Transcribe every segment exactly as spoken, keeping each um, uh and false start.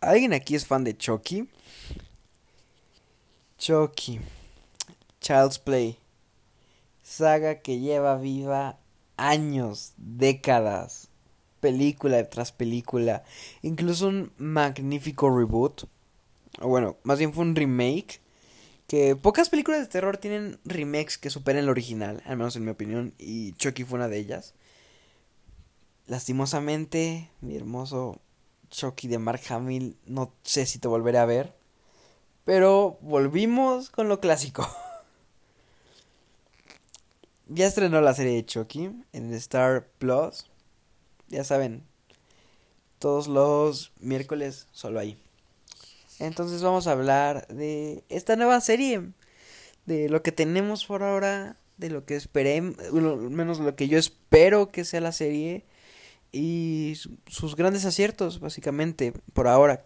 ¿Alguien aquí es fan de Chucky? Chucky, Child's Play, saga que lleva viva años, décadas, película tras película, incluso un magnífico reboot, o bueno, más bien fue un remake, que pocas películas de terror tienen remakes que superen el original, al menos en mi opinión, y Chucky fue una de ellas. Lastimosamente, mi hermoso Chucky de Mark Hamill, no sé si te volveré a ver, pero volvimos con lo clásico. Ya estrenó la serie de Chucky en Star Plus. Ya saben, todos los miércoles solo ahí. Entonces vamos a hablar de esta nueva serie, de lo que tenemos por ahora, de lo que esperemos, bueno, al menos lo que yo espero que sea la serie y su- sus grandes aciertos, básicamente, por ahora.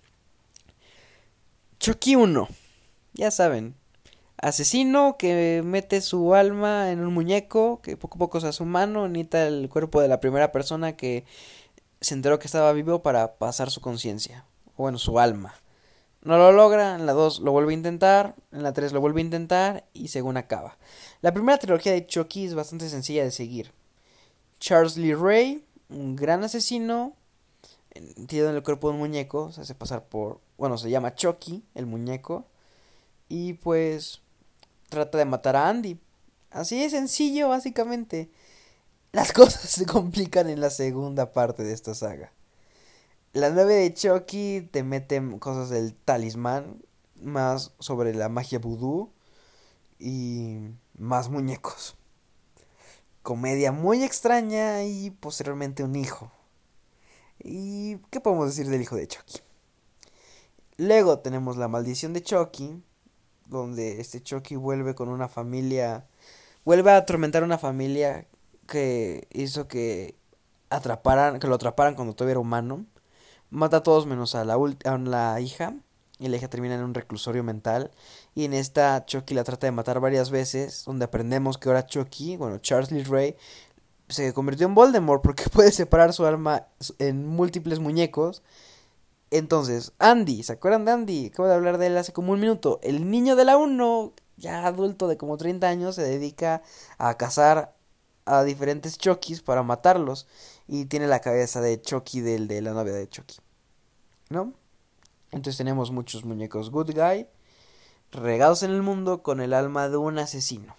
Chucky uno, ya saben, asesino que mete su alma en un muñeco, que poco a poco se hace humano, necesita el cuerpo de la primera persona que se enteró que estaba vivo para pasar su conciencia, o bueno, su alma. No lo logra, en la dos lo vuelve a intentar, en la tres lo vuelve a intentar y según acaba. La primera trilogía de Chucky es bastante sencilla de seguir. Charles Lee Ray, un gran asesino, metido en el cuerpo de un muñeco, se hace pasar por, bueno, se llama Chucky, el muñeco, y pues trata de matar a Andy. Así de sencillo, básicamente. Las cosas se complican en la segunda parte de esta saga. La nueve de Chucky te mete cosas del talismán, más sobre la magia vudú y más muñecos. Comedia muy extraña y posteriormente un hijo. ¿Y qué podemos decir del hijo de Chucky? Luego tenemos la maldición de Chucky, donde este Chucky vuelve con una familia, vuelve a atormentar a una familia que hizo que atraparan, que lo atraparan cuando todavía era humano. Mata a todos menos a la, a la hija. Y la hija termina en un reclusorio mental. Y en esta Chucky la trata de matar varias veces. Donde aprendemos que ahora Chucky, bueno, Charles Lee Ray, se convirtió en Voldemort porque puede separar su alma en múltiples muñecos. Entonces, Andy, ¿se acuerdan de Andy? Acabo de hablar de él hace como un minuto. El niño de la uno, ya adulto de como treinta años, se dedica a cazar a diferentes Chuckys para matarlos. Y tiene la cabeza de Chucky del de la novia de Chucky, ¿no? Entonces tenemos muchos muñecos good guy regados en el mundo con el alma de un asesino.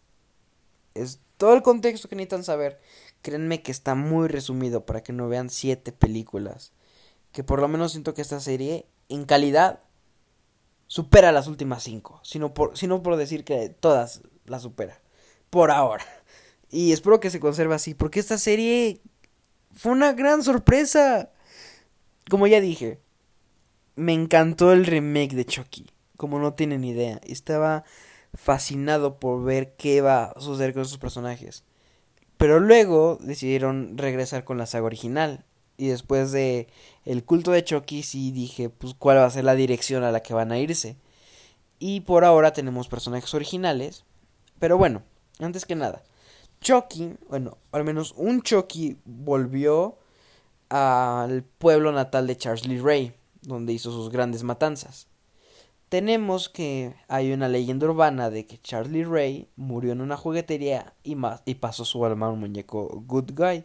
Es todo el contexto que necesitan saber. Créanme que está muy resumido para que no vean siete películas. Que por lo menos siento que esta serie en calidad supera las últimas cinco. Sino por, sino por decir que todas las supera. Por ahora. Y espero que se conserve así. Porque esta serie fue una gran sorpresa. Como ya dije, me encantó el remake de Chucky. Como no tienen idea. Estaba fascinado por ver qué iba a suceder con esos personajes. Pero luego decidieron regresar con la saga original. Y después de el culto de Chucky, sí dije, pues cuál va a ser la dirección a la que van a irse. Y por ahora tenemos personajes originales. Pero bueno, antes que nada, Chucky, bueno, al menos un Chucky volvió al pueblo natal de Charles Lee Ray, donde hizo sus grandes matanzas. Tenemos que hay una leyenda urbana de que Charlie Ray murió en una juguetería y, ma- y pasó su alma a un muñeco Good Guy.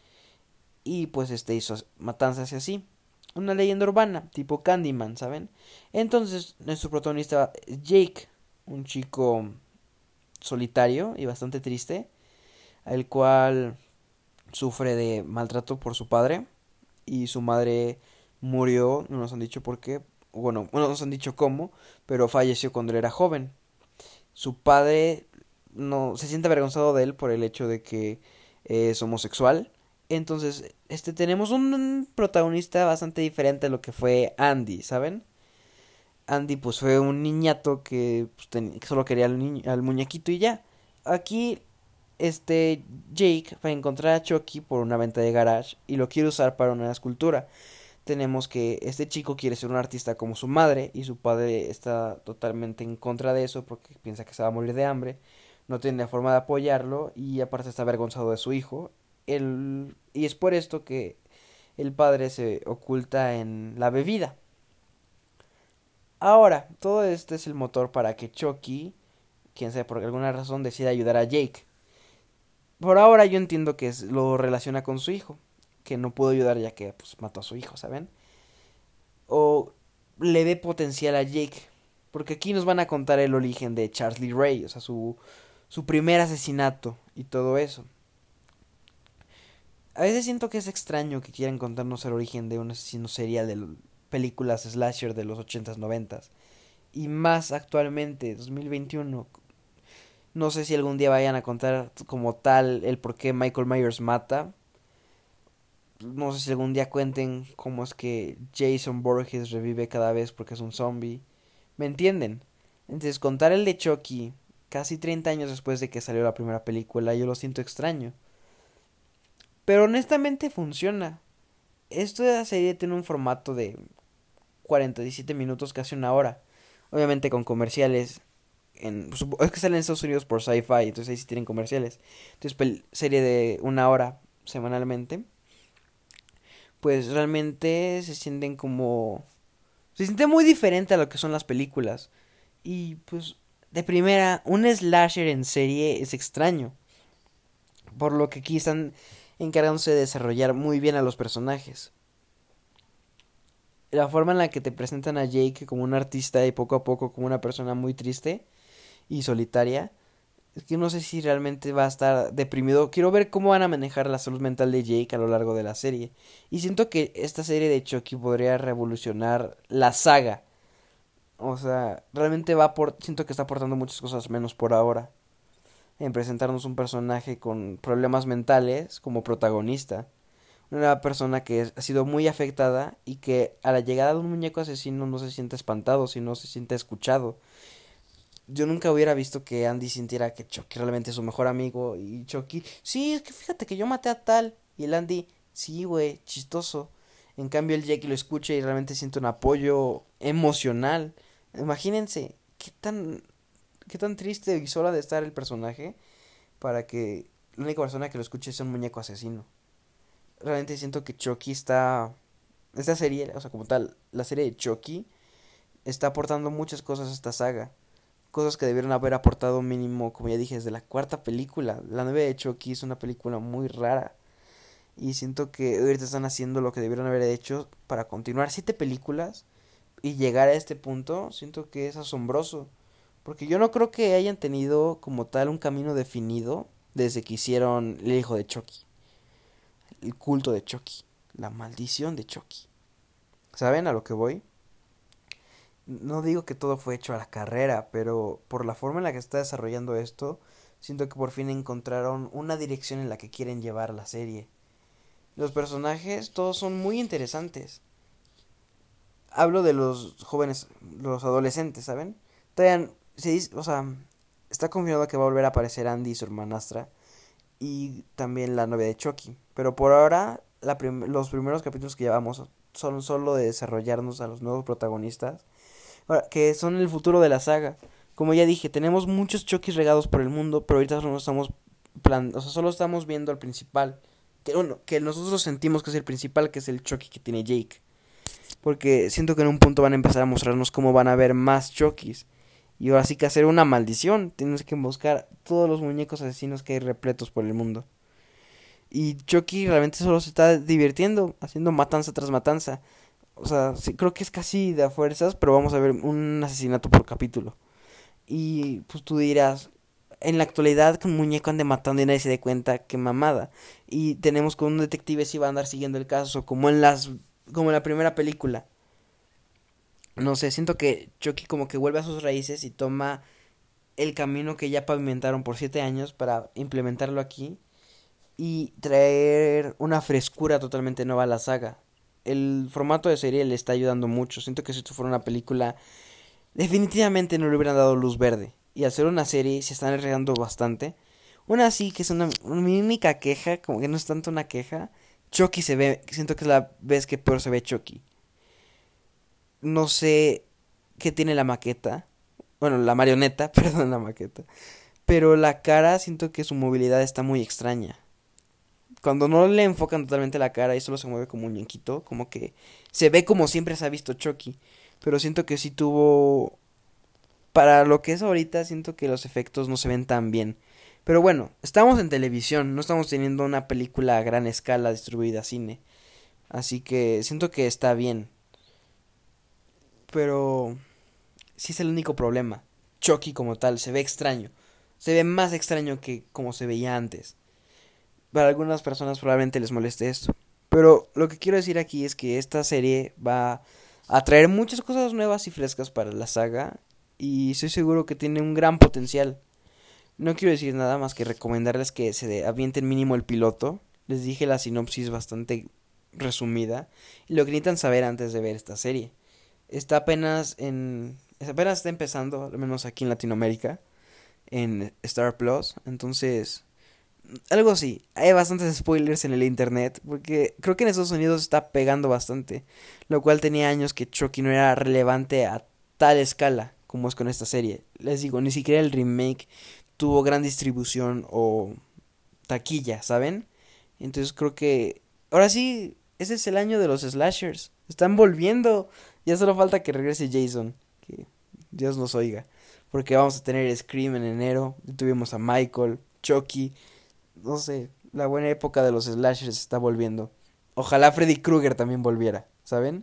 Y pues este hizo matanzas y así. Una leyenda urbana, tipo Candyman, ¿saben? Entonces, nuestro protagonista es Jake, un chico solitario y bastante triste, el cual sufre de maltrato por su padre. Y su madre murió, no nos han dicho por qué, bueno, no nos han dicho cómo, pero falleció cuando él era joven. Su padre no se siente avergonzado de él por el hecho de que es homosexual. Entonces, este tenemos un protagonista bastante diferente a lo que fue Andy, ¿saben? Andy pues fue un niñato que, pues, ten- que solo quería al, niño, al muñequito y ya. Aquí este Jake va a encontrar a Chucky por una venta de garage y lo quiere usar para una escultura. Tenemos que este chico quiere ser un artista como su madre y su padre está totalmente en contra de eso porque piensa que se va a morir de hambre, no tiene forma de apoyarlo y aparte está avergonzado de su hijo. Él, y es por esto que el padre se oculta en la bebida. Ahora, todo este es el motor para que Chucky, quien sea por alguna razón, decida ayudar a Jake. Por ahora yo entiendo que es, lo relaciona con su hijo, que no pudo ayudar ya que pues, mató a su hijo, ¿saben? O le ve potencial a Jake, porque aquí nos van a contar el origen de Charles Lee Ray, o sea, su, su primer asesinato y todo eso. A veces siento que es extraño que quieran contarnos el origen de un asesino serial de películas slasher de los ochentas, noventas. Y más actualmente, dos mil veintiuno. No sé si algún día vayan a contar como tal el por qué Michael Myers mata. No sé si algún día cuenten cómo es que Jason Voorhees revive cada vez porque es un zombie. ¿Me entienden? Entonces contar el de Chucky casi treinta años después de que salió la primera película, yo lo siento extraño. Pero honestamente funciona. Esta serie tiene un formato de cuarenta y siete minutos, casi una hora. Obviamente con comerciales. En, es que salen en Estados Unidos por Sci-Fi, entonces ahí sí tienen comerciales. Entonces, serie de una hora semanalmente. Pues realmente se sienten como... Se siente muy diferente a lo que son las películas. Y pues, de primera, un slasher en serie es extraño. Por lo que aquí están encargándose de desarrollar muy bien a los personajes. La forma en la que te presentan a Jake como un artista y poco a poco como una persona muy triste y solitaria, es que no sé si realmente va a estar deprimido. Quiero ver cómo van a manejar la salud mental de Jake a lo largo de la serie. Y siento que esta serie de Chucky podría revolucionar la saga. O sea, realmente va por... Siento que está aportando muchas cosas menos por ahora. En presentarnos un personaje con problemas mentales como protagonista. Una persona que ha sido muy afectada y que a la llegada de un muñeco asesino no se siente espantado, sino se siente escuchado. Yo nunca hubiera visto que Andy sintiera que Chucky realmente es su mejor amigo y Chucky, sí, es que fíjate que yo maté a tal. Y el Andy, sí, güey, chistoso. En cambio el Jackie lo escucha y realmente siente un apoyo emocional. Imagínense qué tan, qué tan triste y sola de estar el personaje para que la única persona que lo escuche sea un muñeco asesino. Realmente siento que Chucky está... Esta serie, o sea, como tal, la serie de Chucky está aportando muchas cosas a esta saga. Cosas que debieron haber aportado mínimo, como ya dije, desde la cuarta película. La nueve de Chucky es una película muy rara. Y siento que ahorita están haciendo lo que debieron haber hecho para continuar siete películas y llegar a este punto. Siento que es asombroso. Porque yo no creo que hayan tenido como tal un camino definido desde que hicieron El hijo de Chucky. El culto de Chucky. La maldición de Chucky. ¿Saben a lo que voy? No digo que todo fue hecho a la carrera, pero por la forma en la que está desarrollando esto, siento que por fin encontraron una dirección en la que quieren llevar la serie. Los personajes todos son muy interesantes. Hablo de los jóvenes, los adolescentes, ¿saben? Todavía se dice, o sea, está confirmado que va a volver a aparecer Andy y su hermanastra y también la novia de Chucky, pero por ahora la prim los primeros capítulos que llevamos son solo de desarrollarnos a los nuevos protagonistas. Ahora, que son el futuro de la saga. Como ya dije, tenemos muchos Chuckys regados por el mundo, pero ahorita solo estamos plan, o sea, solo estamos viendo al principal, que bueno, que nosotros sentimos que es el principal, que es el Chucky que tiene Jake, porque siento que en un punto van a empezar a mostrarnos cómo van a haber más Chuckys. Y ahora sí que hacer una maldición, tienes que buscar todos los muñecos asesinos que hay repletos por el mundo. Y Chucky realmente solo se está divirtiendo, haciendo matanza tras matanza. O sea, sí, creo que es casi de a fuerzas, pero vamos a ver un asesinato por capítulo. Y pues tú dirás, en la actualidad que un muñeco ande matando y nadie se dé cuenta, qué mamada. Y tenemos con un detective si va a andar siguiendo el caso, como en las, como en la primera película. No sé, siento que Chucky como que vuelve a sus raíces y toma el camino que ya pavimentaron por siete años para implementarlo aquí y traer una frescura totalmente nueva a la saga. El formato de serie le está ayudando mucho. Siento que si esto fuera una película, definitivamente no le hubieran dado luz verde. Y al ser una serie se están arriesgando bastante. Una sí que es una, una única queja, como que no es tanto una queja. Chucky se ve, siento que es la vez que peor se ve Chucky. No sé qué tiene la maqueta. Bueno, la marioneta, perdón, la maqueta. Pero la cara siento que su movilidad está muy extraña. cuando no le enfocan totalmente la cara y solo se mueve como un muñequito, como que se ve como siempre se ha visto Chucky. Pero siento que sí tuvo... Para lo que es ahorita, siento que los efectos no se ven tan bien. Pero bueno, estamos en televisión, no estamos teniendo una película a gran escala distribuida a cine. Así que siento que está bien. Pero sí es el único problema. Chucky como tal, se ve extraño. Se ve más extraño que como se veía antes. Para algunas personas probablemente les moleste esto. Pero lo que quiero decir aquí es que esta serie va a traer muchas cosas nuevas y frescas para la saga. Y estoy seguro que tiene un gran potencial. No quiero decir nada más que recomendarles que se avienten mínimo el piloto. Les dije la sinopsis bastante resumida. Y lo que necesitan saber antes de ver esta serie. Está apenas en... apenas está empezando, al menos aquí en Latinoamérica. En Star Plus. Entonces... algo así, hay bastantes spoilers en el internet, porque creo que en Estados Unidos está pegando bastante, lo cual tenía años que Chucky no era relevante a tal escala como es con esta serie. Les digo, ni siquiera el remake tuvo gran distribución o taquilla, ¿saben? Entonces creo que ahora sí, ese es el año de los slashers. Están volviendo. Ya solo falta que regrese Jason, que Dios nos oiga, porque vamos a tener Scream en enero, tuvimos a Michael, Chucky, no sé, la buena época de los slashers está volviendo. Ojalá Freddy Krueger también volviera, ¿saben?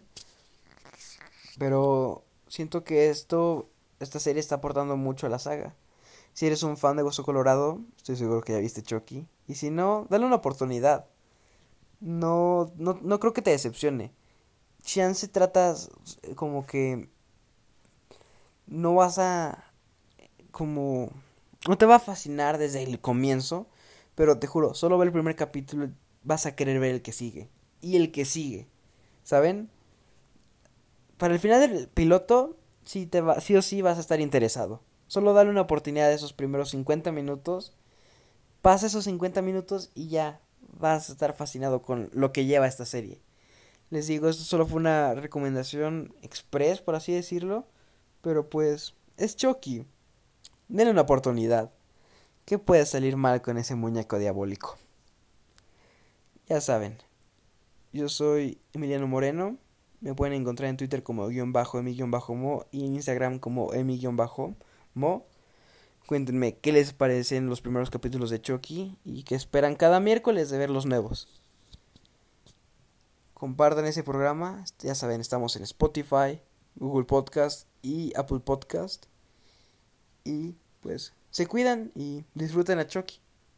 Pero siento que esto, esta serie está aportando mucho a la saga. Si eres un fan de Hueso Colorado, estoy seguro que ya viste Chucky. Y si no, dale una oportunidad. No, no, no creo que te decepcione. Chance tratas como que no vas a, como, no te va a fascinar desde el comienzo. Pero te juro, solo ve el primer capítulo, vas a querer ver el que sigue. Y el que sigue. ¿Saben? Para el final del piloto, sí, te va, sí o sí vas a estar interesado. Solo dale una oportunidad de esos primeros cincuenta minutos. Pasa esos cincuenta minutos y ya vas a estar fascinado con lo que lleva esta serie. Les digo, esto solo fue una recomendación express, por así decirlo. Pero pues, es Chucky. Denle una oportunidad. ¿Qué puede salir mal con ese muñeco diabólico? Ya saben, yo soy Emiliano Moreno. Me pueden encontrar en Twitter como guión bajo emi guión bajo mo y en Instagram como emi guión bajo mo. Cuéntenme qué les parecen los primeros capítulos de Chucky y qué esperan cada miércoles de ver los nuevos. Compartan ese programa. Ya saben, estamos en Spotify, Google Podcast y Apple Podcast. Y pues se cuidan y disfruten a Chucky.